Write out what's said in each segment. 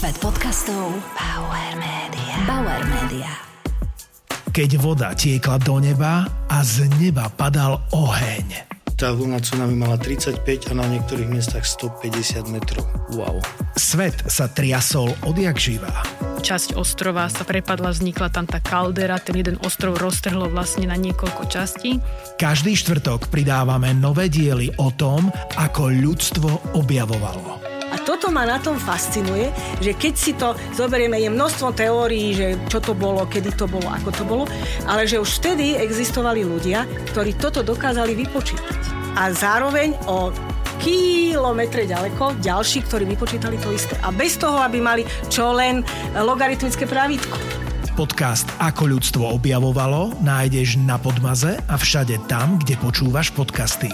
Svet podcastov Bauer Media. Bauer Media. Keď voda tiekla do neba a z neba padal oheň. Tá vlna tsunami mala 35 a na niektorých miestach 150 metrov. Wow. Svet sa triasol odjak živá. Časť ostrova sa prepadla, vznikla tam tá kaldera, ten jeden ostrov roztrhlo vlastne na niekoľko častí. Každý štvrtok pridávame nové diely o tom, ako ľudstvo objavovalo. A toto ma na tom fascinuje, že keď si to zoberieme, je množstvo teórií, že čo to bolo, kedy to bolo, ako to bolo, ale že už vtedy existovali ľudia, ktorí toto dokázali vypočítať. A zároveň o kilometre ďaleko ďalší, ktorí vypočítali to isté. A bez toho, aby mali čo len logaritmické pravítko. Podcast Ako ľudstvo objavovalo nájdeš na Podmaze a všade tam, kde počúvaš podcasty.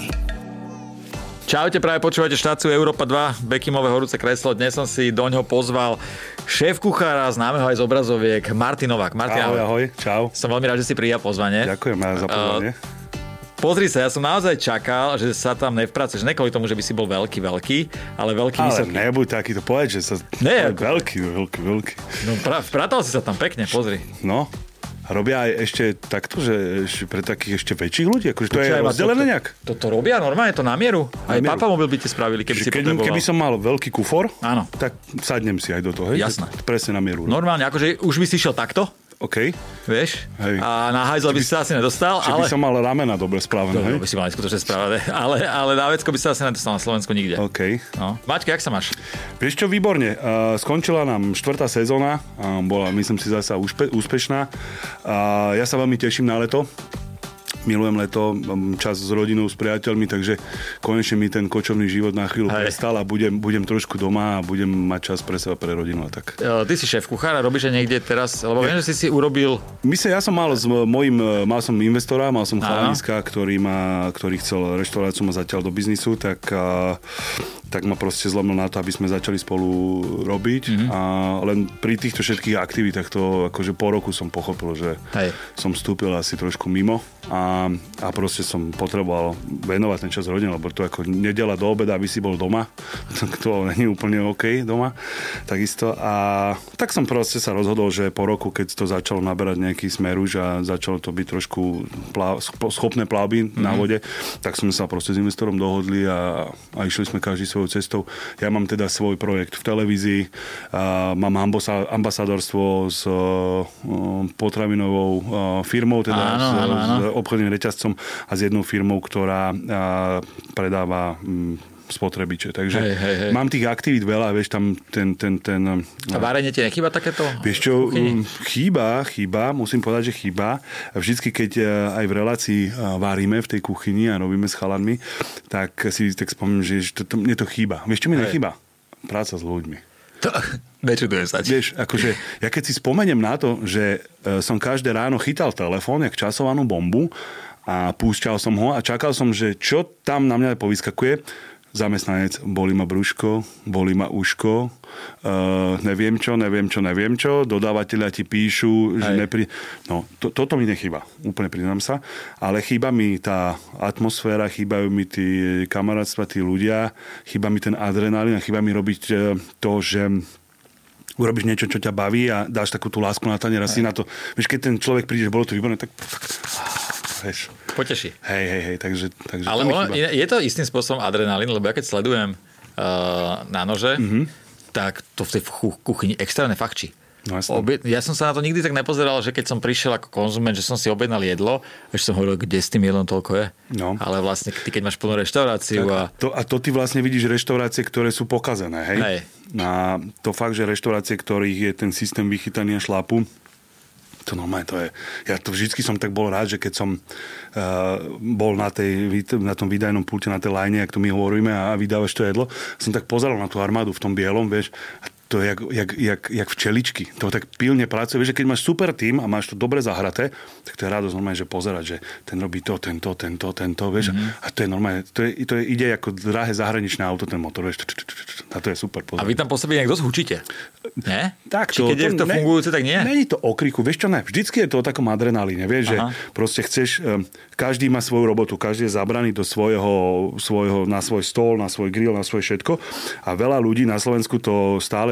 Čaute, práve počúvate štáciu Európa 2, Bekimové horúce kreslo. Dnes som si doňho pozval šéf-kuchára, známeho aj z obrazoviek, Martin Novák. Martin, ahoj, čau. Som veľmi rád, že si prijal pozvanie. Ďakujem za pozvanie. Pozri sa, ja som naozaj čakal, že sa tam nevpracuješ. Ne kvôli tomu, že by si bol veľký, ale veľký, vysoký. Ale nebuď takýto povedať, že sa... Nie. Veľký. No, vpratal si sa tam pekne, pozri. No. A robia aj ešte takto, že pre takých ešte väčších ľudí? Akože to je rozdelené nejak? To robia normálne, to na mieru? Aj Papamobil by ti spravili, keby si potreboval. Keby som mal veľký kufor, áno, tak sadnem si aj do toho. Jasné. Presne na mieru. Normálne, akože už by si šiel takto? OK. Vieš? Hej. A na hajzel by si sa asi nedostal, ale... by som mal ramena dobre správené, hej? To by si mal skutočne správené, ale na vecko by sa asi nedostal na Slovensku nikde. OK. No. Maťko, jak sa máš? Vieš čo, výborne. Skončila nám 4. sezóna. Bola, myslím si, zasa úspešná. Ja sa veľmi teším na leto. Milujem leto, čas s rodinou, s priateľmi, takže konečne mi ten kočovný život na chvíľu prestal a budem trošku doma a budem mať čas pre seba, pre rodinu a tak. Ty si šéf kuchára, robíš niekde teraz, lebo viem, že si urobil... Myslím, ja som mal som investora, mal som chalaniska, ktorý chcel reštauráciu ma zatiaľ do biznisu, tak ma proste zlomil na to, aby sme začali spolu robiť. A len pri týchto všetkých aktivitách to akože po roku som pochopil, že som vstúpil asi trošku mimo a proste som potreboval venovať ten čas rodine, lebo to ako nedeľa do obeda, aby si bol doma, to nie je úplne OK doma, takisto. A tak som proste sa rozhodol, že po roku, keď to začalo naberať nejaký smer už a začalo to byť trošku schopné plavby na vode, tak sme sa proste s investorom dohodli a išli sme každý svojou cestou. Ja mám teda svoj projekt v televízii, mám ambasadorstvo s potravinovou firmou, teda s obchodným reťazcom a s jednou firmou, ktorá predáva spotrebiče. Takže mám tých aktivít veľa, vieš, tam ten... A várenie ti nechýba takéto? Vieš čo, chýba, musím povedať, že chýba. Vždycky, keď aj v relácii várime v tej kuchyni a robíme s chalanmi, tak si tak spomínam, že mne to chýba. Vieš, čo mi nechýba? Práca s ľuďmi. Nečudujem sa ti. Vieš, akože, ja keď si spomeniem na to, že som každé ráno chytal telefón, jak časovanú bombu a púšťal som ho a čakal som, že čo tam na mňa povyskakuje, zamestnanec, bolí ma brúško, bolí ma uško, neviem čo, dodávateľia ti píšu, že toto mi nechýba, úplne priznám sa, ale chýba mi tá atmosféra, chýbajú mi tí kamarátstva, tí ľudia, chýba mi ten adrenalín a chýba mi robiť to, že urobíš niečo, čo ťa baví a dáš takú tú lásku na tanier a si na to, vieš, keď ten človek príde, že bolo to výborné, tak vieš. Poteší. Hej, takže ale je to istým spôsobom adrenalín, lebo ja keď sledujem na nože, tak to v tej kuchyni extrémne fakčí. No, ja som sa na to nikdy tak nepozeral, že keď som prišiel ako konzument, že som si objednal jedlo, že som hovoril, kde s tým jedlom toľko je. No. Ale vlastne ty, keď máš plnú reštauráciu to ty vlastne vidíš reštaurácie, ktoré sú pokazené, hej? A to fakt, že reštaurácie, ktorých je ten systém vychytaný a šlapu, to normálne to je. Ja to vždycky som tak bol rád, že keď som bol na tom výdajnom pulte, na tej line, jak to my hovoríme a vydávaš to jedlo, som tak pozeral na tú armádu v tom bielom, vieš, to je jak včeličky. To tak pilne pracuje. Vieš, že keď máš super tím a máš to dobre zahraté, tak to je radosť normálne, že pozerať, že ten robí to, tento, vieš. A to je normálne, to ide ako drahé zahraničné auto, ten motor, vieš. A to je super. A vy tam po sebe nejak dosť hučíte? Nie? Tak to. Keď je to fungujúce, tak nie? Není to o kriku. Vieš čo, ne? Vždycky je to o takom adrenalíne. Vieš, že proste chceš, každý má svoju robotu, každý je zabraný do svojho, na svoj stôl, na svoj grill, na svoje všetko. A veľa ľudí na Slovensku to stále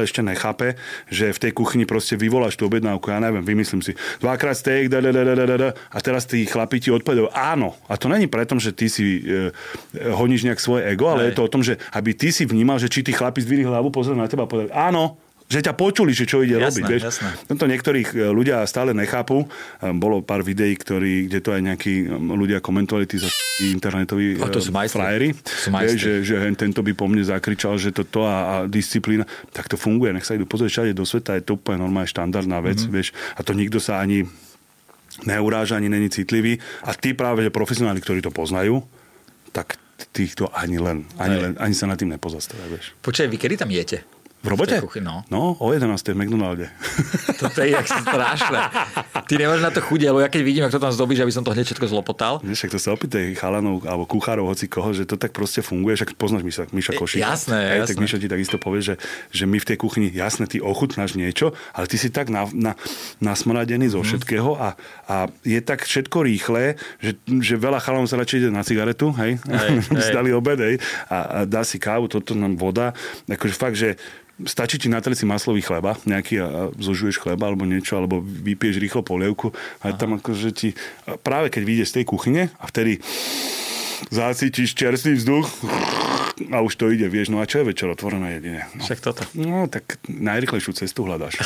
ešte nechápe, že v tej kuchyni proste vyvoláš tú objednávku, ja neviem, vymyslím si, 2x steak, a teraz tí chlapi ti odpovedajú áno. A to není preto, že ty si honíš nejak svoje ego, ale je to o tom, že aby ty si vnímal, že či tí chlapi zdvihli hlavu, pozreli na teba a povedali áno, že ťa počuli, že čo ide robiť. Vieš. To niektorých ľudia stále nechápu. Bolo pár videí, kde to aj nejakí ľudia komentovali, tí internetoví frajeri. Že tento by po mne zakričal, že toto a disciplína. Tak to funguje. Nech sa idú pozrieť všade do sveta. Je to úplne normálne štandardná vec. Vieš. A to nikto sa ani neuráža, ani není citlivý. A tí práve, že profesionáli, ktorí to poznajú, tak týchto ani sa nad tým nepozastavia. Počkaj, vy kedy tam jete? V robote? No, o 11. v McDonalde. Toto je jak strašné. Ty nemáš na to chuť, lebo ja keď vidím, ako to tam zdobíš, aby som to hneď všetko zlopotal. Však to sa opýtaj chalanov alebo kuchárov, hoci koho, že to tak proste funguje. Však poznáš Miša Košíka. Jasné. Tak Miša ti takisto povie, že my v tej kuchyni, jasné, ty ochutnáš niečo, ale ty si tak nasmradený zo všetkého a je tak všetko rýchle, že veľa chalanov sa radšej ide na cigaretu, hej? Zdali obed, hej? A dá si kávu, toto nám voda. Akože fakt, že stačí ti natrieť si maslový chleba, nejaký a zožuješ chleba alebo niečo, alebo vypiješ rýchlo polievku a tam akože ti, práve keď vyjdeš z tej kuchyne a vtedy zacítiš čerstvý vzduch a už to ide, vieš, no a čo je večer otvorené jedine? No. Však toto. No, tak najrýchlejšiu cestu hľadáš.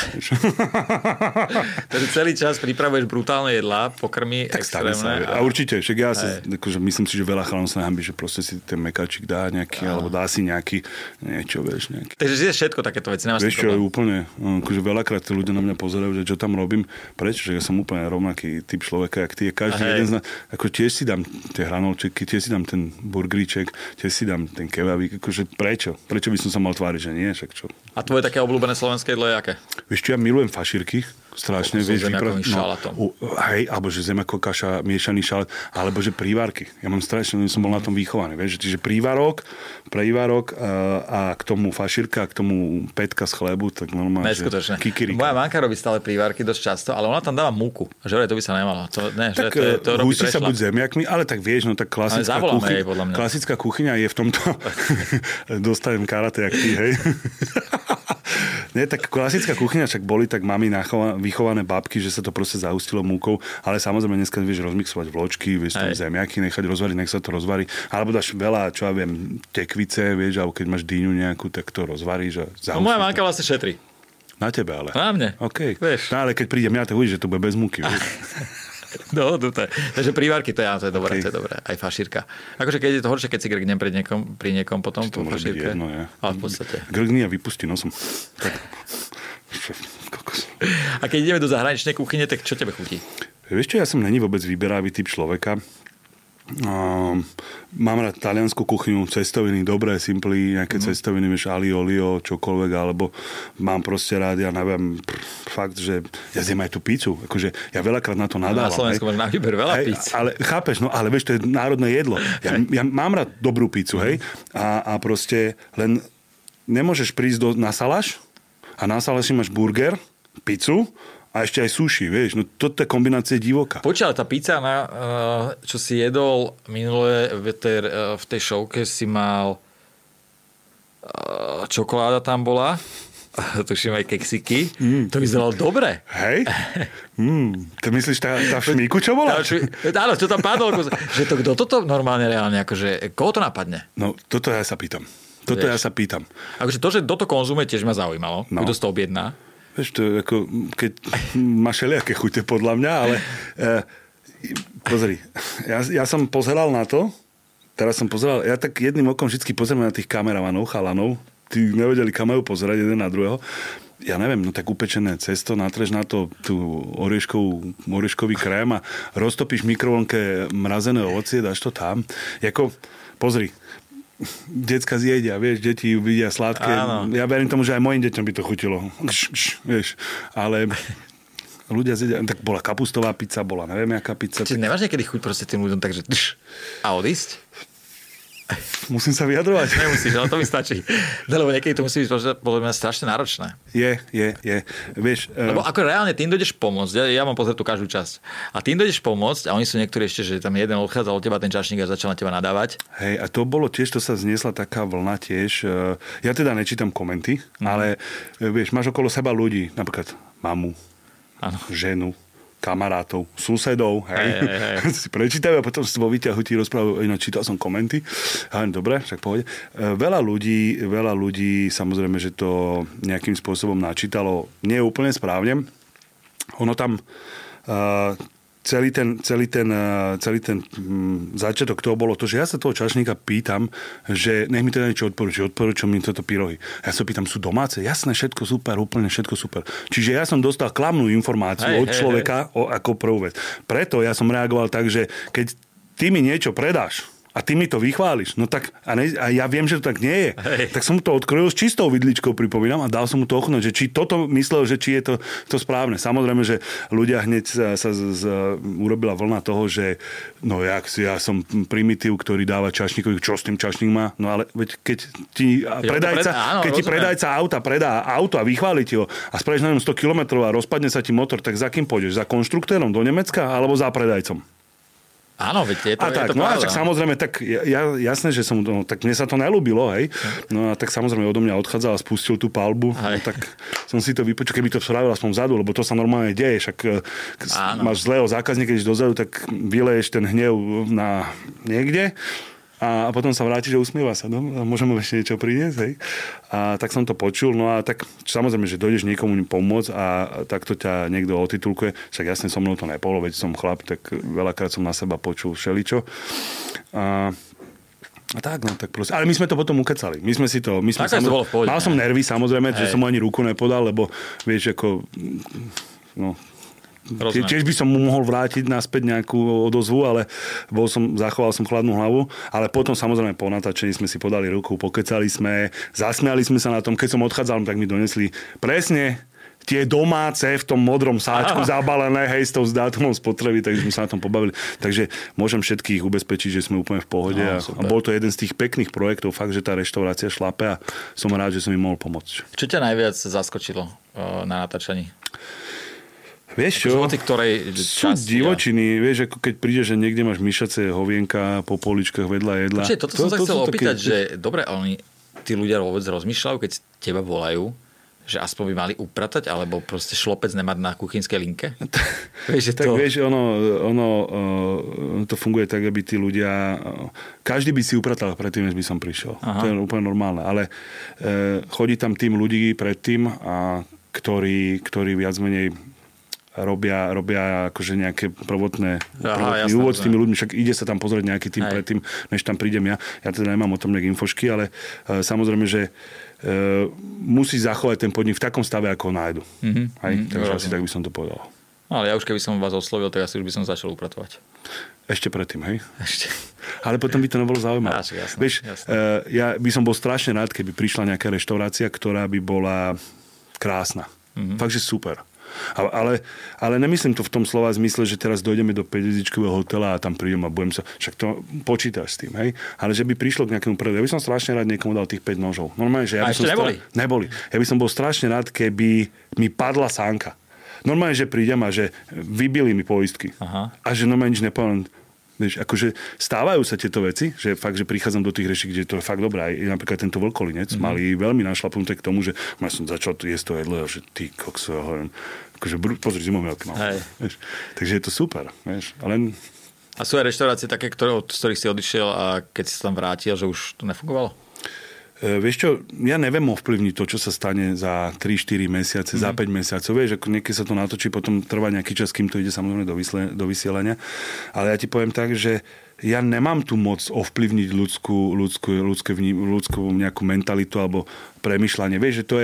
Takže celý čas pripravuješ brutálne jedlá, pokrmy tak extrémne. A určite, však ja akože myslím si, že veľa chalanov sa nahambí, že proste si ten mekáčik dá nejaký, alebo dá si nejaký, niečo, vieš, nejaký. Takže zješ všetko takéto veci, nemáš vieš čo, úplne, akože veľakrát tí ľudia na mňa pozerajú, že čo tam robím, prečo, že ja som úplne rovnaký typ človeka, jak ty, každý jeden z nás, ako tiež si dám tie hranolčeky, tiež si dám ten burgeríček, tiež si dám ten kebabík, akože prečo? Prečo by som sa mal tváriť, že nie, však čo? A tvoje také obľúbené slovenské jedlo je aké? Vieš čo, ja milujem fašírky, strašne, vieš, hej, alebo že zemiaková kaša, miešaný šalát, alebo že prívárky. Ja mám strašne, som bol na tom vychovaný, vieš, čiže prívárok a k tomu fašírka, k tomu pätka z chlebu, tak normálne, že kikirika. Moja manka robí stále prívárky dosť často, ale ona tam dáva múku. Že to by sa nemalo. Tak hústi sa buď zemiakmi, ale tak vieš, no tak klasická kuchyňa je v tomto dostanem karate, jak ty, hej. Nie, tak klasická kuchyňa, však boli tak mami vychované babky, že sa to proste zahustilo múkou, ale samozrejme dneska vieš rozmixovať vločky, vieš tam zemiaky nechať rozvariť, nech sa to rozvarí, alebo dáš veľa, čo ja viem, tekvice, vieš, alebo keď máš dýňu nejakú, tak to rozvaríš a zahustíš. No moja mamka vlastne šetrí. Na tebe ale. Na mne. OK. Vieš. No, ale keď prídem ja, tak uvidíš, že to bude bez múky, vieš. Dohodnuté. Takže prívárky, to je dobré, to je dobré. Aj fašírka. Akože keď je to horšie, keď si grgnem pri niekom potom po fašírke. Jedno, ja. Ale v podstate. Grgni a vypustí nosom. Tak. A keď ideme do zahraničnej kuchyne, tak čo tebe chutí? Vieš čo, ja som není vôbec vyberavý typ človeka. Mám rád taliansku kuchyňu, cestoviny, dobré, simplí, nejaké cestoviny, vieš, ali, olio, čokoľvek, alebo mám proste rád, ja neviem, fakt, že ja zjem aj tú pizzu, akože ja veľakrát na to nadávam. Na Slovensku máš na výber veľa pizz. Ale chápeš, no ale vieš, to je národné jedlo. Ja mám rád dobrú pizzu, hej, a proste len nemôžeš prísť na Salaš a na Salaši máš burger, pizzu, a ešte aj sushi, vieš, no toto je kombinácia divoká. Počkaj, tá pizza, čo si jedol minule v tej showke, si mal čokoláda tam bola, tuším aj keksiky, to vyzeralo dobre. Hej? To myslíš tá v šmíku, čo bola? Áno, čo tam padlo, že kto toto normálne reálne, akože, koho to napadne? No, toto ja sa pýtam. Akože to, že toto konzumuje, tiež ma zaujímalo, kto si to objedná. Vieš, to je ako, keď máš všelijaké chute podľa mňa, ale pozri, ja som pozeral na to, ja tak jedným okom vždy pozerám na tých kameramanov, chalanov, tí nevedeli, kam majú pozerať jeden na druhého. Ja neviem, no tak upečené cesto, natreš na to tú orieškový krém a roztopíš v mikrovlnke mrazené ovocie, dáš to tam. Jako, pozri, decka zjedia, vieš, deti vidia sladké. Áno. Ja verím tomu, že aj mojim deťom by to chutilo. Vieš, ale ľudia zjedia, tak bola kapustová pizza, bola neviem, jaká pizza. Čiže nemáš niekedy chuť proste tým ľuďom takže a odísť? Musím sa vyjadrovať? Nemusíš, ale to mi stačí. Lebo niekedy to musí byť podľa mňa strašne náročné. Je. Vieš, lebo ako reálne ty im dojdeš pomôcť, ja mám pozrieť tú každú časť. A ty im dojdeš pomôcť a oni sú niektorí ešte, že tam jeden odchádzal od teba, ten čašník a začal na teba nadávať. Hej, a to bolo tiež, to sa zniesla taká vlna tiež. Ja teda nečítam komenty, ale vieš, máš okolo seba ľudí, napríklad mamu, ženu, kamarátov, susedov, hej. Si prečítajú a potom si vo výťahu ti rozprávajú, čítal som komenty. Dobre, však pohode. Veľa ľudí, samozrejme, že to nejakým spôsobom načítalo nie úplne správne. Ono tam celý ten začiatok toho bolo to, že ja sa toho čašníka pýtam, že nech mi teda niečo odporúčam mi toto pyrohy. Ja sa pýtam, sú domáce? Jasné, všetko super, úplne všetko super. Čiže ja som dostal klamnú informáciu od človeka ako prvú vec. Preto ja som reagoval tak, že keď ty mi niečo predáš, a ty mi to vychváliš, no tak, a ja viem, že to tak nie je. Tak som mu to odkrojil s čistou vidličkou, pripomínam, a dal som mu to ochutnať, že či toto myslel, že či je to správne. Samozrejme, že ľudia hneď sa urobila vlna toho, že no ja som primitív, ktorý dáva čašníkovi, čo s tým čašník má, no ale keď ti predajca auta predá auto a vychváli ti ho a spravíš na ňom 100 km a rozpadne sa ti motor, tak za kým pôjdeš? Za konštruktérom do Nemecka alebo za predajcom? Áno, veď je to tak, je to no pravda. A tak samozrejme, tak jasné, že tak mne sa to neľúbilo, hej. No a tak samozrejme odo mňa odchádzal a spustil tú palbu. No, tak som si to vypočul, keby to spravil aspoň vzadu, lebo to sa normálne deje, však máš zlého zákazníka, keď dozadu, tak vyleješ ten hnev na niekde. A potom sa vráti, že usmieva sa. No? Môžem mu ešte niečo priniesť, hej? A tak som to počul. No a tak samozrejme, že dojdeš niekomu pomôcť a takto ťa niekto otitulkuje. Však jasne so mnou to nepolo, veď som chlap, tak veľakrát som na seba počul všeličo. A tak, no tak proste. Ale my sme to potom ukecali. My sme si to... bolo v pohode. Mal som nervy, samozrejme, že som mu ani ruku nepodal, lebo vieš, ako... No, tiež by som mu mohol vrátiť naspäť nejakú odozvu, ale zachoval som chladnú hlavu. Ale potom samozrejme po natáčení sme si podali ruku, pokecali sme, zasmiali sme sa na tom. Keď som odchádzal, tak mi donesli presne tie domáce v tom modrom sáčku zabalené, hej, s tou dátumom spotreby, takže sme sa na tom pobavili. Takže môžem všetkých ubezpečiť, že sme úplne v pohode. A bol to jeden z tých pekných projektov, fakt, že tá reštaurácia šlape a som rád, že som im mohol pomôcť. Čo ťa najviac zaskočilo na natáčaní? Vieš čo? Sú divočiny, vieš, ako keď prídeš, že niekde máš myšacie hovienka po poličkách vedľa jedla. Toto som sa chcel opýtať, že dobre, tí ľudia vôbec rozmýšľajú, keď teba volajú, že aspoň by mali upratať, alebo proste šlopec nemať na kuchynskej linke? Vieš, tak vieš, ono to funguje tak, aby tí ľudia... Každý by si upratal predtým, než by som prišiel. To je úplne normálne. Ale chodí tam tým ľudí predtým, ktorí viac menej robia akože nejaké prvotný úvod s tými ľuďmi, však ide sa tam pozrieť nejaký tým predtým, než tam prídem ja. Ja teda nemám o tom nejaké infošky, ale samozrejme, že musí zachovať ten podnik v takom stave, ako ho nájdu. Takže asi tak by som to povedal. Ale ja už keby som vás oslovil, tak asi už by som začal upratovať. Ešte predtým, hej? Ešte. Ale potom by to nebolo zaujímavé. Vieš, ja by som bol strašne rád, keby prišla nejaká reštaurácia, ktorá by bola krásna. Fakt, že super. Ale nemyslím to v tom slova zmysle, že teraz dojdeme do 5-hviezdičkového hotela a tam prídem a budem sa... Však to počítaš s tým, hej? Ale že by prišlo k nejakému predu. Ja by som strašne rád niekomu dal tých 5 nožov. Normálne, že ja by som neboli. Ja by som bol strašne rád, keby mi padla sánka. Normálne, že prídem a že vybili mi poistky. A že normálne nič nepovedal. Vieš, akože stávajú sa tieto veci, že fakt, že prichádzam do tých reší, kde to je fakt dobré. Aj napríklad tento vlkolinec mali veľmi našlapnuté k tomu, že ja som začal jesť to jedlo, že ty kokso, ja hovorím, akože pozri, zimomielky mám. Takže je to super, vieš. Ale... A sú aj reštaurácie také, z ktorých si odišiel a keď si sa tam vrátil, že už to nefungovalo? Vieš čo, ja neviem ovplyvniť to, čo sa stane za 3-4 mesiace, za 5 mesiacov. Vieš, ako niekedy sa to natočí, potom trvá nejaký čas, kým to ide samozrejme do vysielania. Ale ja ti poviem tak, že ja nemám tu moc ovplyvniť ľudskú nejakú mentalitu alebo premýšľanie. Vieš, že to je...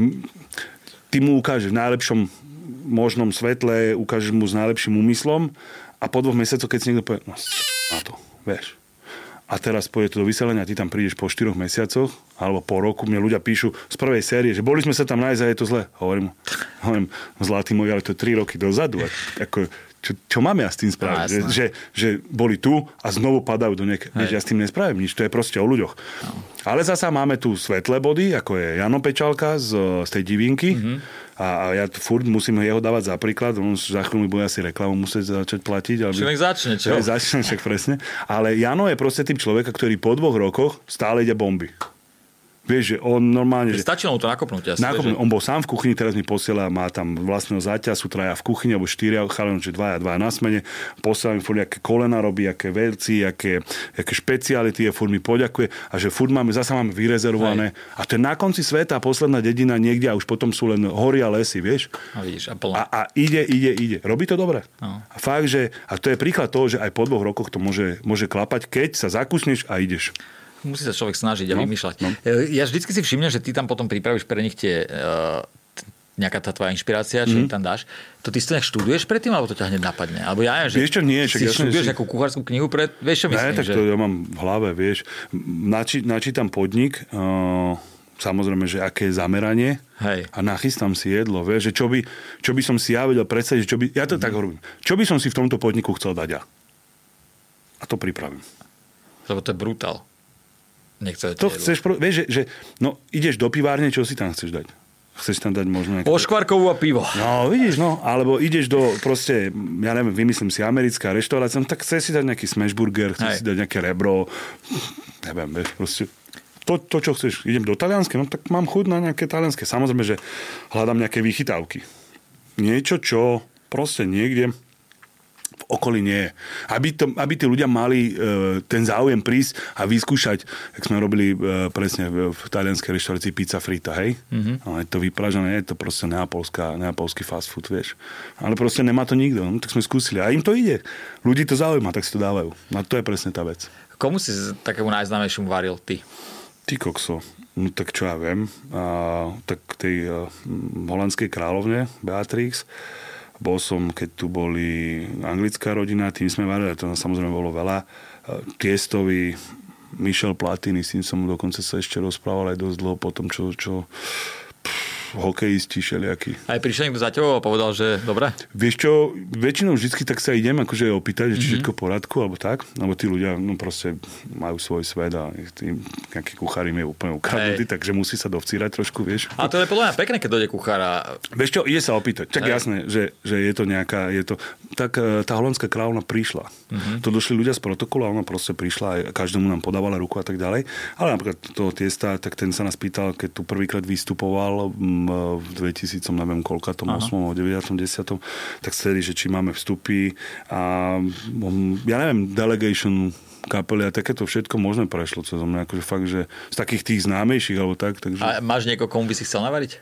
Ty mu ukážeš v najlepšom možnom svetle, ukážeš mu s najlepším úmyslom a po 2 mesiacoch, keď si niekto povie, no na to, vieš. a teraz pôjde to do vyselenia, ty tam prídeš po 4 mesiacoch alebo po roku, mne ľudia píšu z prvej série, že boli sme sa tam nájsť a je to zle. Hovorím, zlatý môj, ale to je 3 roky dozadu. Ako, čo mám ja s tým spraviť? Že boli tu a znovu padajú do ja s tým nespravím nič, to je proste o ľuďoch. No. Ale zasa máme tu svetlé body, ako je Jano Pečalka z tej Divinky. A ja furt musím jeho dávať za príklad, on za chvíľu mi bude asi reklamu musieť začať platiť. Človek začne, čo? Začne, však presne. Ale Jano je proste typ človeka, ktorý po 2 rokoch stále ide bomby. Vieš, že on normálne... Stačilo mu to nakopnúť asi. On bol sám v kuchyni, teraz mi posiela, má tam vlastného záťa, sú 3 v kuchyni, alebo 4, chaleno, že 2 na smene. Posiela mi furt, aké kolena robí, aké veľci, aké špeciality, furt mi poďakuje. A že furt zasa máme vyrezervované. A to je na konci sveta, posledná dedina niekde a už potom sú len hory a lesy, vieš. A vidíš, a plno. A ide. Robí to dobre. No. A fakt, že... A to je príklad toho, že aj po 2 rokoch to môže klapať, keď sa zakusneš a ideš. Musí sa človek snažiť a vymýšľať. No. Ja vždycky si všimnem, že ty tam potom pripravíš pre nich nejaká tá tvoja inšpirácia, čo im tam dáš. To ty si to nejak študuješ predtým, alebo to ťa hneď napadne? Alebo ja neviem, že vieš čo, nie, si študuješ nejakú kuchárskú knihu vieš čo myslím? Ne, tak to ja mám v hlave, vieš. Načítam podnik, samozrejme, že aké je zameranie. Hej. A nachystám si jedlo, vieš, že čo by som si ja vedel predstaviť, ja to tak hovorím, čo by som si v tomto podniku chcel dať ja. A to pripravím. Lebo to je brutál. To chceš, vieš, že ideš do pivárne, čo si tam chceš dať? Chceš tam dať možno nejaké... Oškvarkovú a pivo. No, vidíš, alebo ideš do proste, ja neviem, vymyslím si americká reštaurácia, tak chceš si dať nejaký smashburger, chceš si dať nejaké rebro, neviem, vieš, proste to, čo chceš. Idem do talianske, no tak mám chuť na nejaké talianske. Samozrejme, že hľadám nejaké vychytávky. Niečo, čo proste niekde v okolí nie je. Aby tí ľudia mali ten záujem prísť a vyskúšať, jak sme robili presne v talianskej reštaurácii pizza frita, hej? No, je to vypražené, je to proste neapolský fast food, vieš. Ale proste nemá to nikto. No, tak sme skúsili. A im to ide. Ľudí to zaujíma, tak si to dávajú. No to je presne tá vec. Komu si takému najznámejšiemu varil ty? Ty kokso. No tak čo ja viem. Tak tej holandskej kráľovne Beatrix. Bol som, keď tu boli anglická rodina, tým sme varili, to samozrejme bolo veľa. Tiestovi, Michel Platini, s tým som dokonca sa ešte rozprával aj dosť dlho po tom, čo hokejisti všelijakí. Aj prišiel niekto za tebou a povedal, že dobre? Vieš čo, väčšinou vždycky tak sa idem akože opýtať, či všetko v poriadku, alebo tak. Lebo tí ľudia proste majú svoj svet a nejaký kuchár im je úplne ukradnutý, takže musí sa dovcírať trošku, vieš. A to je podľa mňa pekné, keď dojde kuchára. Vieš čo, ide sa opýtať. Tak jasné, že je to nejaká, tak tá holandská kráľovna prišla. To došli ľudia z protokolu a ona proste prišla a každému nám podávala ruku a tak ďalej. Ale napríklad toho tiesta, tak ten sa nás pýtal, keď tu prvýkrát vystupoval v 2000, neviem koľkatom, 8. 9. 10. tak chceli, že či máme vstupy a ja neviem, delegation kapely a takéto všetko možno prešlo cez mňa, akože fakt, že z takých tých známejších alebo tak. Takže... A máš niekoho, komu by si chcel navariť?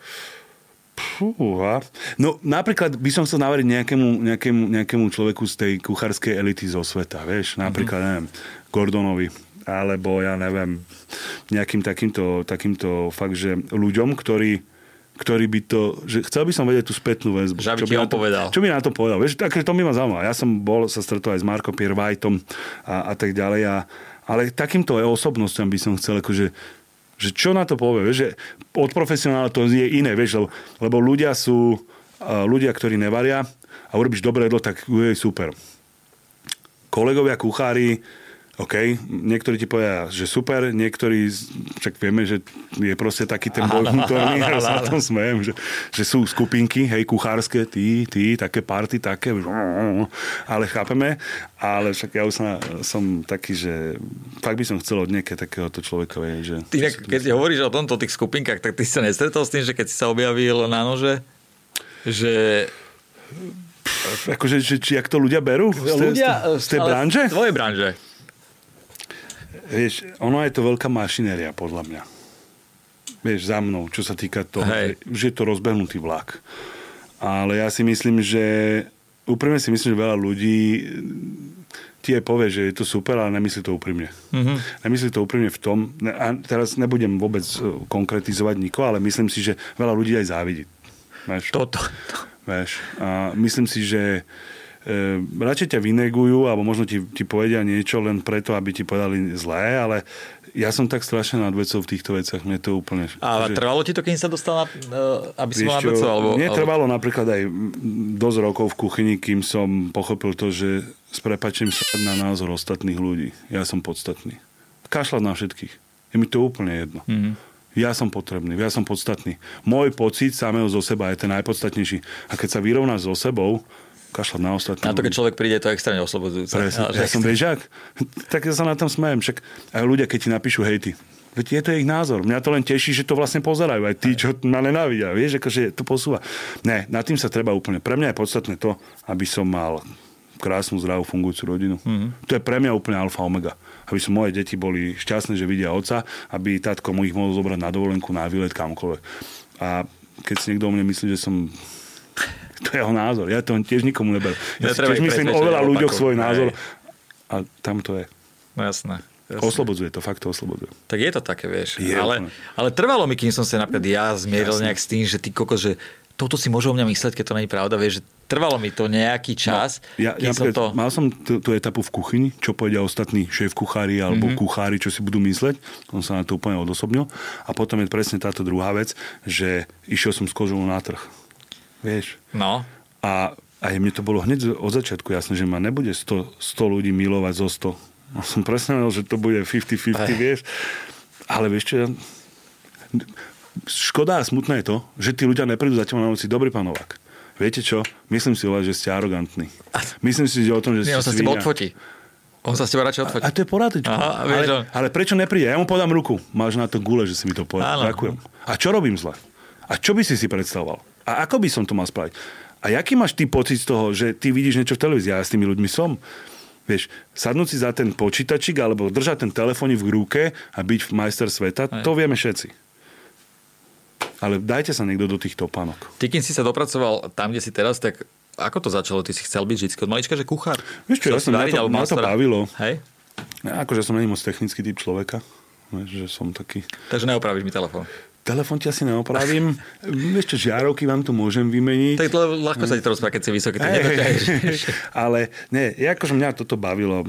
No napríklad by som chcel navariť nejakému človeku z tej kuchárskej elity zo sveta, vieš, napríklad, neviem, Gordonovi, alebo ja neviem, nejakým takýmto fakt, že ľuďom, ktorý by to, že chcel by som vedieť tú spätnú väzbu. Že by ti on povedal. Čo by na to povedal. Vieš, takže to by ma zaujímalo. Ja som sa stretol aj s Markom Pierwhiteom a tak ďalej. Ale takýmto osobnostiam by som chcel, akože, že čo na to povie. Vieš, že od profesionála to je iné, vieš, lebo ľudia sú ľudia, ktorí nevaria a urobíš dobré jedlo, tak je super. Kolegovia, kuchári, OK, niektorí ti povedia, že super, niektorí, však vieme, že je proste taký ten boj vnútorný, ja sa na tom smejem, že sú skupinky, hej, kuchárske, ty, také party, také, ale chápeme, ale však ja už som taký, že fakt by som chcel od niekého takéhoto človeka, že... Ty, keď hovoríš o tomto tých skupinkách, tak ty sa nestretol s tým, že keď si sa objavil na nože, že... Akože, jak to ľudia berú? Z tej branže? Z tvojej branže. Vieš, ono je to veľká mašinéria, podľa mňa. Vieš, za mnou, čo sa týka toho, že je to rozbehnutý vlak. Ale ja si myslím, úprimne si myslím, že veľa ľudí ti aj povie, že je to super, ale nemyslí to úprimne. Nemyslí to úprimne v tom, a teraz nebudem vôbec konkretizovať nikoho, ale myslím si, že veľa ľudí aj závidí. Vieš? Toto. Vieš, a myslím si, že radšej ťa vynegujú, alebo možno ti povedia niečo len preto, aby ti povedali zlé, ale ja som tak strašne nad vecou v týchto veciach, mne to úplne... A trvalo ti to, keď sa dostal, aby si mal nad vecou? Mne trvalo napríklad aj dosť rokov v kuchyni, kým som pochopil to, že s prepáčením sa na názor ostatných ľudí. Ja som podstatný. Kašľať na všetkých. Je mi to úplne jedno. Mm-hmm. Ja som potrebný, ja som podstatný. Môj pocit samého zo seba je ten najpodstatnejší. A keď sa vyrovnáš so sebou, kašľať na ostatných. Na to, keď človek príde, to je extrémne oslobodzujúce. Presne, ja som bežák. Tak ja sa na tom smejem. Však aj ľudia, keď ti napíšu hejty, veď je to ich názor. Mňa to len teší, že to vlastne pozerajú. Aj tí, čo ma nenávidia. Vieš, akože to posúva. Ne, nad tým sa treba úplne. Pre mňa je podstatné to, aby som mal krásnu, zdravú, fungujúcu rodinu. Mm-hmm. To je pre mňa úplne alfa omega. Aby som moje deti boli šťastné, že vidia otca, aby tátko mu ich mohol zobrať na dovolenku, na výlet, kamkoľvek. A keď si niekto o mne myslí, že som... To je jeho názor. Ja to tiež nikomu neberiem. Ja si tiež myslím o veľa ľuďoch svoj názor. A tam to je. No jasné. Oslobodzuje to, fakt to oslobodzuje. Tak je to také, vieš. Ale trvalo mi, kým som sa napríklad ja zmieril nejak s tým, že ty kokos, že toto si môže o mňa mysleť, keď to nie je pravda, vieš, že trvalo mi to nejaký čas. No, mal som tú etapu v kuchyni, čo povedia ostatní šéf-kuchári alebo kuchári, čo si budú mysleť. On sa na to úplne odosobnil. A potom je presne táto druhá vec, že išiel som s kožou na trh. Vieš? No. A mne to bolo hneď od začiatku jasné, že ma nebude 100 ľudí milovať zo 100. Ja som presne vedel, že to bude 50-50, vieš. Ale vieš čo, škoda a smutné je to, že tí ľudia neprídu za teba na ulici. Dobrý pán Novák, viete čo? Myslím si o vás, že ste arogantní. Myslím si o tom, že ste svinia. On sa s teba odfotí. On sa s teba radšej odfotí. A to je poradičko. Ale prečo nepríde? Ja mu podám ruku. Máš na to gule, že si mi to povedal. Ďakujem. A čo robím zle? A čo by si predstavoval? A ako by som to mal spraviť? A aký máš ty pocit z toho, že ty vidíš niečo v televízii? Ja s tými ľuďmi som. Vieš, sadnúť si za ten počítačik alebo držať ten telefónik v ruke a byť majster sveta, to vieme všetci. Ale dajte sa niekto do týchto topánok. Ty, kým si sa dopracoval tam, kde si teraz, tak ako to začalo? Ty si chcel byť vždy od malička, že kuchár? Vieš čo, mňa to bavilo. Hej? Ja, akože som není moc technický typ človeka. Vieš, že som taký... Takže neopravíš mi telefón. Telefón ti asi neopravím. Vieš čo, žiarovky vám tu môžem vymeniť. Tak ľahko sa ti to rozprávať, keď si vysoký. Ale nie, akože mňa toto bavilo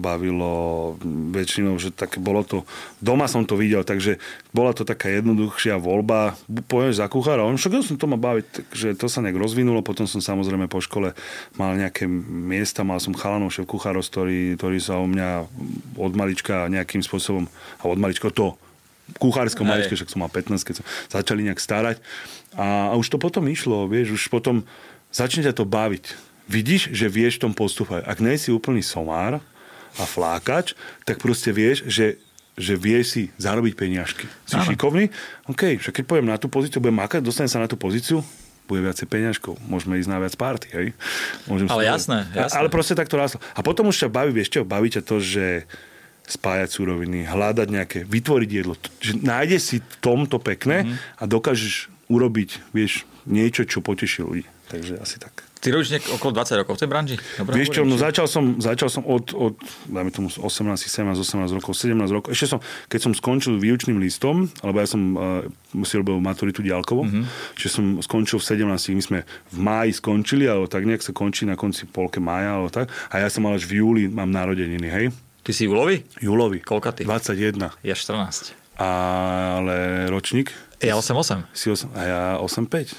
väčšinou, že tak bolo to, doma som to videl, takže bola to taká jednoduchšia voľba. Povieš za kuchára, však ja som to ma baviť, takže to sa nejak rozvinulo, potom som samozrejme po škole mal nejaké miesta, mal som chalanov šéf kuchárov, ktorí sa o mňa od malička nejakým spôsobom, a od malička to kuchárskom maličke, však som mal 15, keď sa začali nejak starať. A už to potom išlo, vieš, už potom začne ťa to baviť. Vidíš, že vieš v tom postupovať. Ak nie si úplný somár a flákač, tak proste vieš, že vieš si zarobiť peniažky. Si šikovný? OK, však keď poviem na tú pozíciu, budem makať, dostanem sa na tú pozíciu, bude viacej peňažkov. Môžeme ísť na viac party, hej? Ale jasné. Ale proste tak to ráslo. A potom už ťa baví, vieš čo, baví ťa to, že spájať suroviny, hľadať nejaké, vytvoriť jedlo. Že nájdeš si tomto pekné a dokážeš urobiť, vieš, niečo, čo poteší ľudí. Takže asi tak. Ty robíš okolo 20 rokov v tej branži? Vieš čo, no začal som od dajme tomu 18 rokov, 17 rokov. Ešte keď som skončil výučným listom, alebo ja som si robil maturitu diaľkovo, čiže som skončil v 17, my sme v máji skončili, alebo tak nejak sa končí na konci polke mája, alebo tak. A ja som mal až v júli, mám narodeniny, hej? Ty si júlový? Júlový. Koľka ty? 21. Ja 14. Ale ročník? Ja 8-8. A ja 8-5.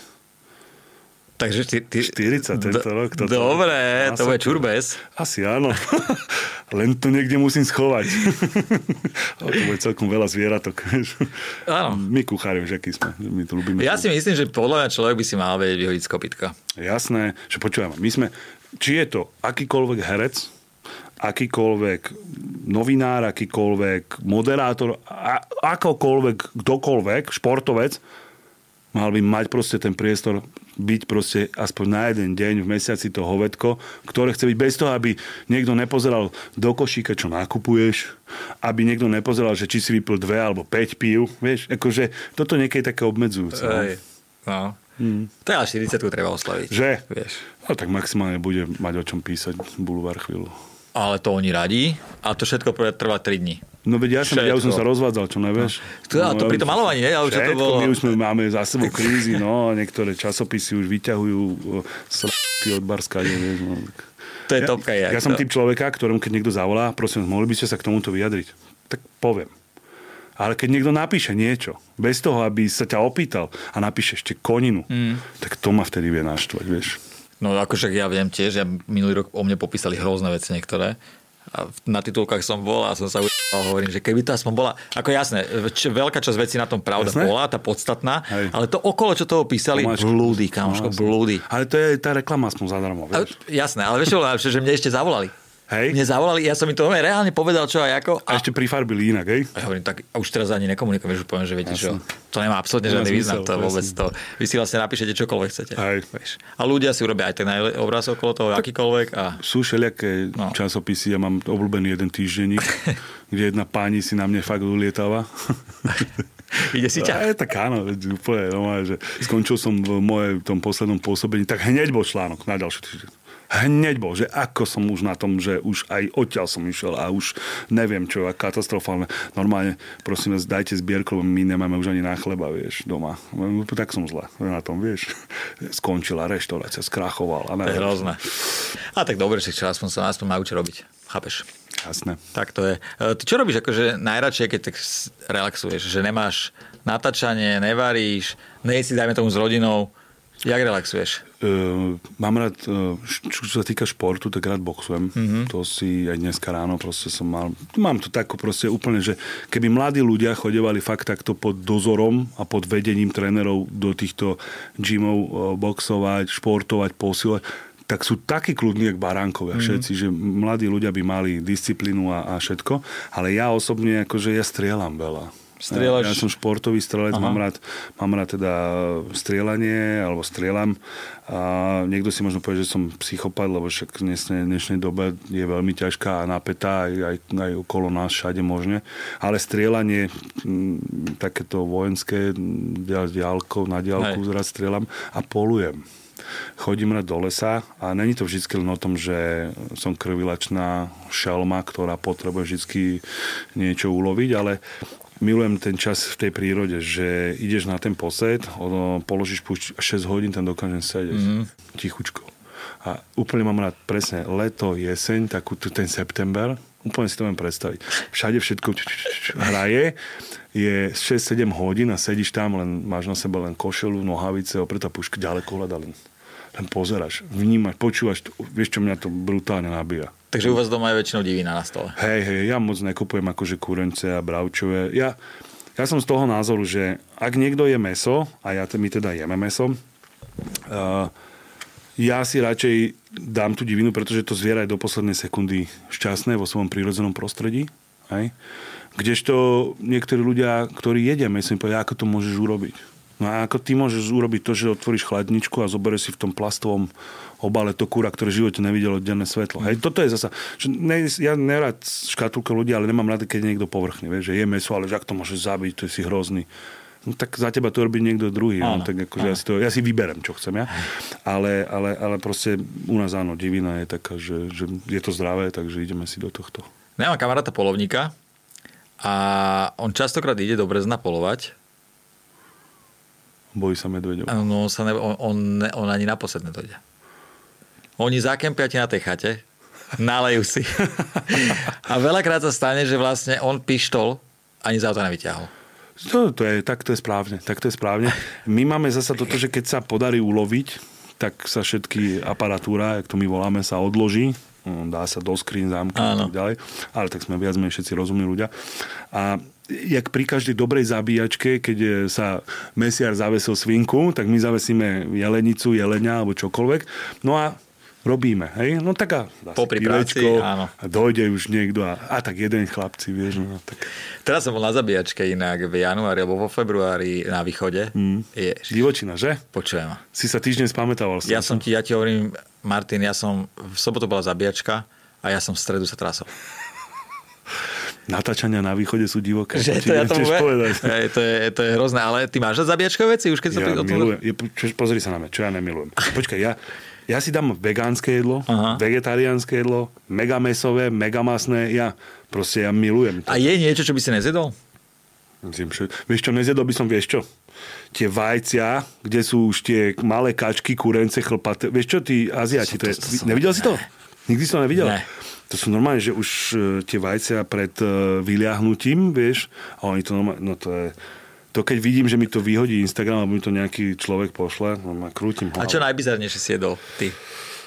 Takže ty 40 tento rok. Dobre, to bude čurbes. Asi áno. Len to niekde musím schovať. To bude celkom veľa zvieratok. Áno. My kuchári už aký sme. My to ľubíme. Ja si myslím, že podľa mňa človek by si mal vedieť vyhodiť z kopytka. Jasné, že počúvam. My sme, či je to akýkoľvek herec, akýkoľvek novinár, akýkoľvek moderátor, akokoľvek, kdokoľvek, športovec, mal by mať proste ten priestor byť proste aspoň na jeden deň v mesiaci to hovädko, ktoré chce byť bez toho, aby niekto nepozeral do košíka, čo nakupuješ, aby niekto nepozeral, že či si vypil 2 alebo 5 pív, vieš, akože toto niekedy je také obmedzujúce. No. To je ale 40-ku treba oslaviť. Že? Vieš. No tak maximálne bude mať o čom písať bulvár chvíľu. Ale to oni radí a to všetko trvá 3 dní. No veď ja už som sa rozvádzal, čo nevieš. No. To pri tom malovaní, ne? Ale všetko, to bolo... my už máme za sebou krízy, no, niektoré časopisy už vyťahujú srty od Barska, vieš, no. To je topka. Ja som typ človeka, ktorom keď niekto zavolá, prosím, mohli by ste sa k tomuto vyjadriť? Tak poviem. Ale keď niekto napíše niečo, bez toho, aby sa ťa opýtal a napíše ešte koninu, tak to ma vtedy vie naštvať, vieš. No akože ja viem tiež, ja minulý rok o mne popísali hrozné veci niektoré. A na titulkách som bol a som sa hovorím, že keby to aspoň bola, ako jasné, veľká časť vecí na tom pravda bola, tá podstatná, ale to okolo, čo toho písali, blúdy, kamoško, blúdy. Ale to je tá reklama aspoň zadarmo, vieš. Jasné, ale vieš, že mne ešte zavolali. Hej. Mne zavolali, ja som im to reálne povedal, čo a ako. A ešte prifarbili inak, hej? A ja hovorím, tak už teraz ani nekomunikujem, že poviem, že viete čo, to nemá absolútne žiadny význam, to vôbec to. Vy si vlastne napíšete čokoľvek chcete. A ľudia si urobia aj ten obraz okolo toho, akýkoľvek. A... Sú všelijaké časopisy, ja mám obľúbený jeden týždenník, kde jedna pani si na mne fakt ulietáva. Ide si ťa? Tak áno, úplne, že skončil som v tom poslednom pôsobení, tak hneď bol článok na ďalší týždeň. Hneď bol, že ako som už na tom, že už aj odtiaľ som išiel a už neviem čo, katastrofálne. Normálne, prosím vás, dajte zbierku, lebo my nemáme už ani na chleba, vieš, doma. Tak som zle na tom, vieš. Skončila reštaurácia, skrachovala. To je hrozné. A tak dobre, že aspoň sa majú čo robiť. Chápeš? Jasné. Tak to je. Ty čo robíš akože najradšej, keď tak relaxuješ? Že nemáš natáčanie, nevaríš, nejsi, dajme tomu, s rodinou. Jak relaxuješ? Mám rád, čo sa týka športu, tak rád boxujem. To si aj dneska ráno proste som mal. Mám to tako proste úplne, že keby mladí ľudia chodevali fakt takto pod dozorom a pod vedením trénerov do týchto gymov boxovať, športovať, posilovať, tak sú takí kľudní, jak baránkovia všetci, že mladí ľudia by mali disciplínu a všetko. Ale ja osobne, akože ja strieľam veľa. Ja som športový strelec, mám rád teda strieľanie, alebo strieľam. A niekto si možno povie, že som psychopat, lebo však v dnešnej dobe je veľmi ťažká a napätá aj okolo nás všade možne. Ale strieľanie, takéto vojenské, na diaľku rád strieľam a polujem. Chodím rád do lesa a není to vždy len o tom, že som krvilačná šelma, ktorá potrebuje vždy niečo uloviť, ale milujem ten čas v tej prírode, že ideš na ten posed, položíš púšť 6 hodín, tam dokážem sedieť. Tichučko. A úplne mám rád presne leto, jeseň, takú ten september. Úplne si to viem predstaviť. Všade všetko hraje, je 6-7 hodín a sedíš tam, len máš na sebe len košelu, nohavice, opretá puška, ďaleko hľada, len pozeráš, vnímaš, počúvaš, vieš čo, mňa to brutálne nabíja. Takže u vás doma je väčšinou divina na stole. Hej, ja moc nekupujem akože kúrence a bravčové. Ja som z toho názoru, že ak niekto je mäso, a my teda jeme mäso, ja si radšej dám tú divinu, pretože to zviera je do poslednej sekundy šťastné vo svojom prírodzenom prostredí. Hej? Kdežto niektorí ľudia, ktorí jedia mäso, mi povedia, ako to môžeš urobiť. No a ako ty môžeš urobiť to, že otvoríš chladničku a zoberieš si v tom plastovom obale to kúra, ktoré v živote nevidelo denné svetlo. Hej, toto je zasa, ja nerád škatulka ľudí, ale nemám rád, keď je niekto povrchný, vieš, že je mäso, ale že ak to môžeš zabiť, to je si hrozný. No tak za teba to robí niekto druhý. No, tak akože ja si vyberem, čo chcem ja. Ale proste u nás áno, divina je taká, že je to zdravé, takže ideme si do tohto. Ja mám kamaráta polovníka a on častokrát ide do Brezna polovať. Bojí sa medveďov. No, on ani na posledné dojde. Oni zakempia ti na tej chate, nalejú si. A veľakrát sa stane, že vlastne on pištol ani z auta nevyťahol. Tak to je správne. My máme zasa toto, že keď sa podarí uloviť, tak sa všetky aparatúra, jak to my voláme, sa odloží. Dá sa do skrín, zámky a tak ďalej. Ale tak sme viac menej všetci rozumní ľudia. A jak pri každej dobrej zabíjačke, keď sa mesiar zavesil svinku, tak my zavesíme jelenicu, jelenia alebo čokoľvek. No a robíme, hej? No tak popri práci, áno. A dojde už niekto a tak jeden chlapci, vieš. No, tak. Teraz som bol na zabíjačke inak v januári alebo vo februári na východe. Divočina, že? Počujem. Si sa týždeň spamätával. Ja ti hovorím, Martin, v sobotu bola zabíjačka a ja som v stredu sa trasol. Natáčania na východe sú divoké. Že to ja tomu to je hrozné, ale ty máš zabíjačkové veci? Už keď ja milujem. Pozri sa na mňa, čo ja nemilujem. Počkaj, ja si dám vegánske jedlo, vegetariánske jedlo, mega mesové, mega masné. Ja milujem to. A je niečo, čo by si nezjedol? Vieš čo, nezjedol by som, vieš čo? Tie vajcia, kde sú už tie malé kačky, kurence, chlpaté. Vieš čo, tí Aziati, nevidel si to? Nikdy som nevidel? Ne. To sú normálne, že už tie vajcia pred vyliahnutím, vieš, a oni to normálne, no to je... To keď vidím, že mi to vyhodí Instagram, alebo mi to nejaký človek pošle, no ma krútim hlavu. A čo najbizarnejšie si jedol ty?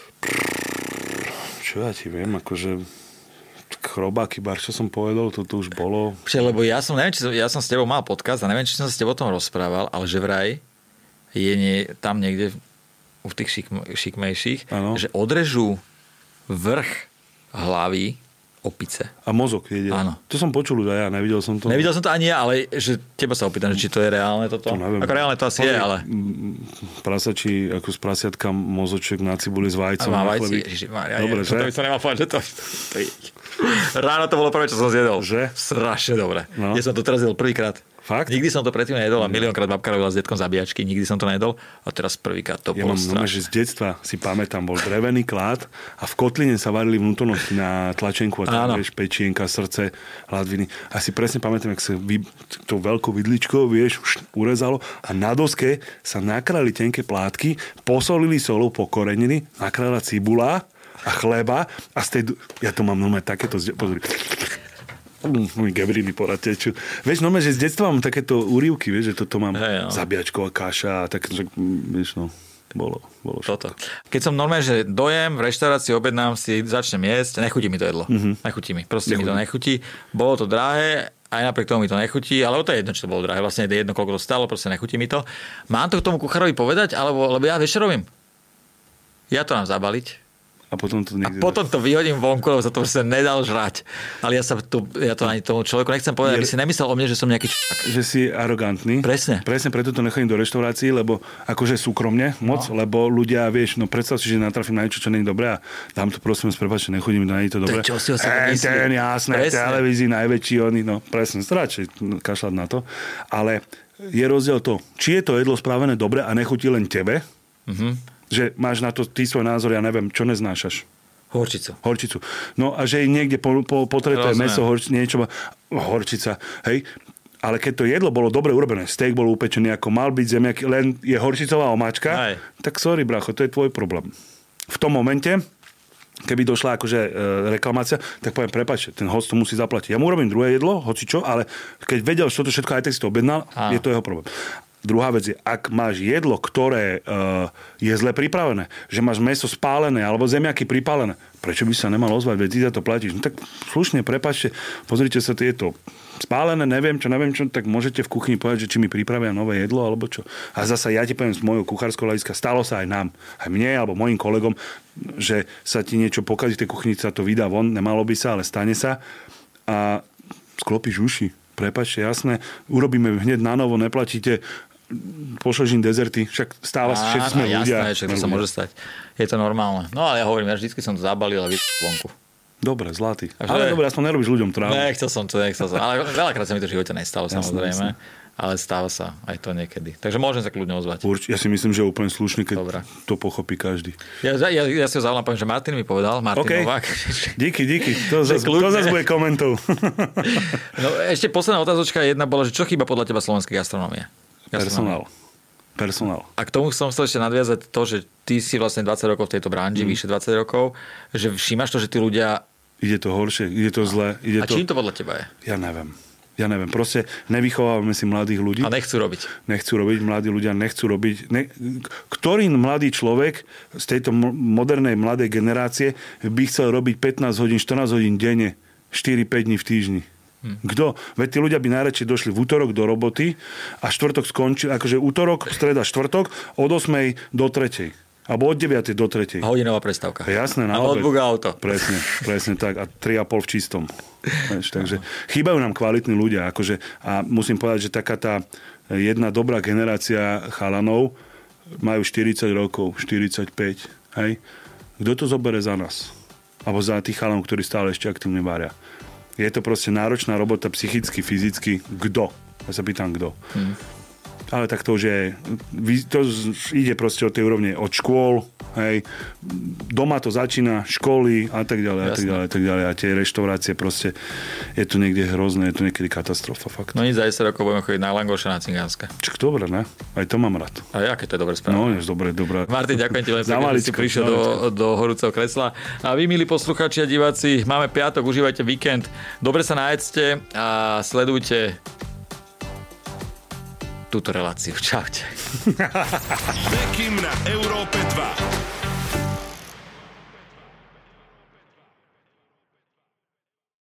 Čo ja ti viem, akože chrobáky, bar, čo som povedal, to už bolo. Lebo ja som s tebou mal podcast a neviem, či som sa s tebou o tom rozprával, ale že vraj je tam niekde u tých šikmejších, že odrežú vrch hlavy opice. A mozog jedia. Áno. To som počul už aj ja, nevidel som to. Nevidel som to ani ja, ale že teba sa opýtam, či to je reálne toto. To neviem. Ako reálne to asi je, ale... Prasačí, ako z prasiatka mozoček na cibuli s vajcom. A má vajci, Ježišmária. Dobre, že? To by som nemal povedať, že to je... Ráno to bolo prvé, čo som zjedol. Že? Strašne dobre. No. Ja som to teraz jedol prvýkrát. Fakt? Nikdy som to predtým nejedol a miliónkrát babka robila s detkom zabíjačky, nikdy som to nejedol a teraz prvýkrát to bolo strašné. Ja mám, že z detstva si pamätám, bol drevený klád a v kotline sa varili vnútornosti na tlačenku a tam, vieš, pečienka, srdce, hladviny. A si presne pamätám, jak sa tou veľkou vidličkou, vieš, urezalo a na doske sa nakrali tenké plátky, posolili solou po koreniny, nakrala cibula a chleba a z tej... Ja to mám normálne takéto... Pozri. Môj gebriny porad tečú. Vieš, normálne, že z detstva mám takéto úrivky, vieš, že toto mám zabíjačková kaša a tak, že, vieš, no, bolo toto. Keď som normálne, že dojem v reštaurácii, objednám si, začnem jesť, nechutí mi to jedlo. Nechutí mi, proste mi to nechutí. Bolo to drahé, aj napriek tomu mi to nechutí, ale to je jedno, čo to bolo drahé. Vlastne je jedno, koľko to stalo, proste nechutí mi to. Mám to k tomu kuchárovi povedať, lebo ja vieš, čo robím? Ja to mám zabaliť. A potom to vyhodím vonku, lebo sa to proste nedal žrať. Ale ja to ani tomu človeku nechcem povedať, aby si nemyslel o mne, že som nejaký Že si arogantný. Presne. Presne preto to nechodím do reštaurácií, lebo akože súkromne moc, lebo ľudia, vieš, no predstav si, že natrafím na niečo, čo nie je dobré a dám to prosím s prepáčom, nechodím na niečo dobré. Čo si o sebe myslí? Ten jasné, televízii najväčší, oni, no presne, radšej kašľať na to. Ale je rozdiel to, či je to jedlo spravené dobre a nechutí len tebe, že máš na to ty svoj názor, ja neviem, čo neznášaš. Horčicu. No a že niekde potreté mäso, niečo, horčica, hej. Ale keď to jedlo bolo dobre urobené, steak bol upečený ako mal byť, zemiaky, len je horčicová omáčka, tak sorry, bracho, to je tvoj problém. V tom momente, keby došla akože reklamácia, tak poviem, prepáčte, ten host to musí zaplatiť. Ja mu urobím druhé jedlo, hocičo, ale keď vedel, čo to všetko, aj tak si to objednal, je to jeho problém. Druhá vec je, ak máš jedlo, ktoré je zle pripravené, že máš mäso spálené alebo zemiaky pripálené, prečo by sa nemal ozvať, veď ty za to platíš? No tak slušne, prepáčte, pozrite sa, je to spálené, neviem čo, tak môžete v kuchyni povedať, že či mi pripravia nové jedlo alebo čo. A zasa ja ti poviem z môjho kuchárskeho hľadiska, stalo sa aj nám, aj mne alebo mojim kolegom, že sa ti niečo pokazí v tej kuchyni, sa to vydá von, nemalo by sa, ale stane sa a sklopíš uši. Prepáčte, jasné, urobíme hneď na novo, neplatíte, pošleš im dezerty, však stáva sa, všetci sme ľudia. Jasné, však to sa môže stať. Je to normálne. No ale ja hovorím, ja vždycky som to zabalil a vonku. Dobre, zlatý. Ale dobre, aspoň nerobíš ľuďom trávu. Nechcel som. Ale veľakrát sa mi to v živote nestalo, samozrejme. Ale stáva sa aj to niekedy. Takže môžem sa kľudne ozvať. Ja si myslím, že je úplne slušný, keď to pochopí každý. Ja si ho zavolám, poviem, že Martin mi povedal, Novák. Díky. To zase bude komentov. No, ešte posledná otázočka jedna bola, že čo chýba podľa teba slovenskej gastronómie? Personál. A k tomu som chcel ešte nadviazať to, že ty si vlastne 20 rokov v tejto branži, vyše 20 rokov, že všímaš to, že tí ľudia... Ide to horšie, ide to zle. Čím to podľa teba je? Ja neviem. Proste nevychovávame si mladých ľudí. A nechcú robiť. Mladí ľudia nechcú robiť. Ktorý mladý človek z tejto modernej mladej generácie by chcel robiť 15 hodín, 14 hodín denne, 4-5 dní v týždni? Kto? Veď tí ľudia by najradšej došli v útorok do roboty a štvrtok skončil, akože útorok, streda, štvrtok od 8 do 3. Alebo od 9 do 3. A hodinová prestávka. Jasné, na obed. A notebook a auto. Presne tak. A 3,5 v čistom. Takže chýbajú nám kvalitní ľudia. Akože, a musím povedať, že taká tá jedna dobrá generácia chalanov majú 40 rokov, 45. Hej? Kto to zoberie za nás? Alebo za tých chalanov, ktorí stále ešte aktívne varia. Je to proste náročná robota psychicky, fyzicky. Kto? Ja sa pýtam, kto. Ale tak to už je... To ide proste od tej úrovne od škôl, hej. Doma to začína, školy a tak ďalej, a tak ďalej, a tak ďalej. A tie reštaurácie proste, je to niekde hrozné, je to niekedy katastrofa, fakt. No nič, za 10 rokov budeme chodiť na Langoša, na Cigánska. Čak dobre, ne? Aj to mám rád. A aké to je dobré správne. No, je dobre. Martin, ďakujem ti veľmi pekne, že si prišiel do horúceho kresla. A vy, milí poslucháči a diváci, máme piatok, užívajte víkend, dobre sa najedzte a sledujte túto reláciu. Čaute. Bekim na Európe 2.